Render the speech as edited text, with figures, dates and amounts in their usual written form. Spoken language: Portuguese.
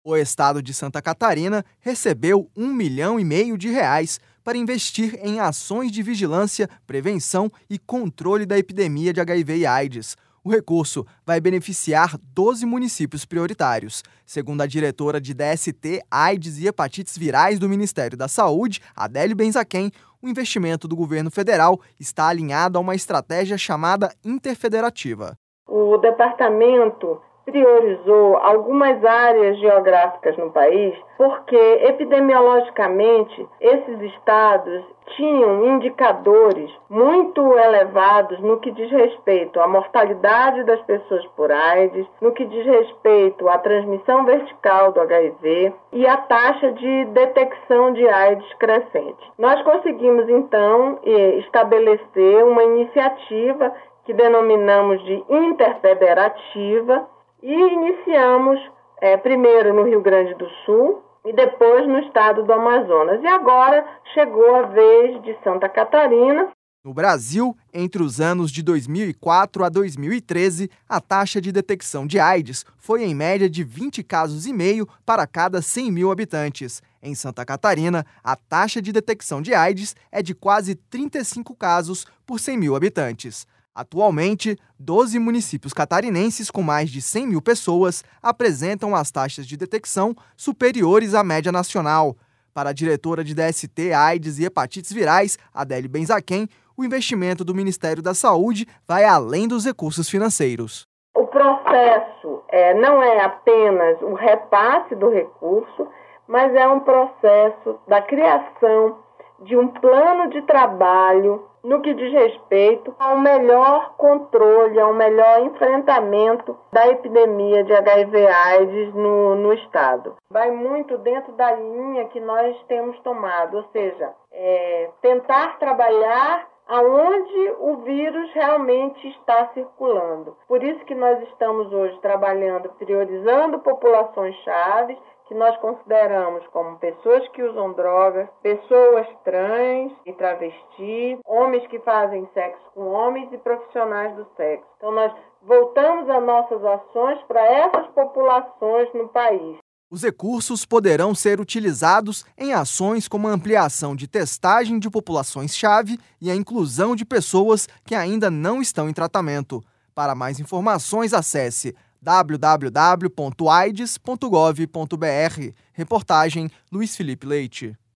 O estado de Santa Catarina recebeu R$ 1,5 milhão para investir em ações de vigilância, prevenção e controle da epidemia de HIV e AIDS. O recurso vai beneficiar 12 municípios prioritários. Segundo a diretora de DST, AIDS e Hepatites Virais do Ministério da Saúde, Adélia Benzaquém, o investimento do governo federal está alinhado a uma estratégia chamada interfederativa. O departamento priorizou algumas áreas geográficas no país porque, epidemiologicamente, esses estados tinham indicadores muito elevados no que diz respeito à mortalidade das pessoas por AIDS, no que diz respeito à transmissão vertical do HIV e à taxa de detecção de AIDS crescente. Nós conseguimos, então, estabelecer uma iniciativa que denominamos de interfederativa, e iniciamos primeiro no Rio Grande do Sul e depois no estado do Amazonas. E agora chegou a vez de Santa Catarina. No Brasil, entre os anos de 2004 a 2013, a taxa de detecção de AIDS foi em média de 20 casos e meio para cada 100 mil habitantes. Em Santa Catarina, a taxa de detecção de AIDS é de quase 35 casos por 100 mil habitantes. Atualmente, 12 municípios catarinenses com mais de 100 mil pessoas apresentam as taxas de detecção superiores à média nacional. Para a diretora de DST, AIDS e Hepatites Virais, Adélia Benzaquém, o investimento do Ministério da Saúde vai além dos recursos financeiros. O processo não é apenas o repasse do recurso, mas é um processo da criação de um plano de trabalho no que diz respeito ao melhor controle, ao melhor enfrentamento da epidemia de HIV/AIDS no Estado. Vai muito dentro da linha que nós temos tomado, ou seja, tentar trabalhar aonde o vírus realmente está circulando. Por isso que nós estamos hoje trabalhando, priorizando populações-chave, que nós consideramos como pessoas que usam drogas, pessoas trans e travesti, homens que fazem sexo com homens e profissionais do sexo. Então nós voltamos as nossas ações para essas populações no país. Os recursos poderão ser utilizados em ações como a ampliação de testagem de populações-chave e a inclusão de pessoas que ainda não estão em tratamento. Para mais informações, acesse www.aids.gov.br. Reportagem Luiz Felipe Leite.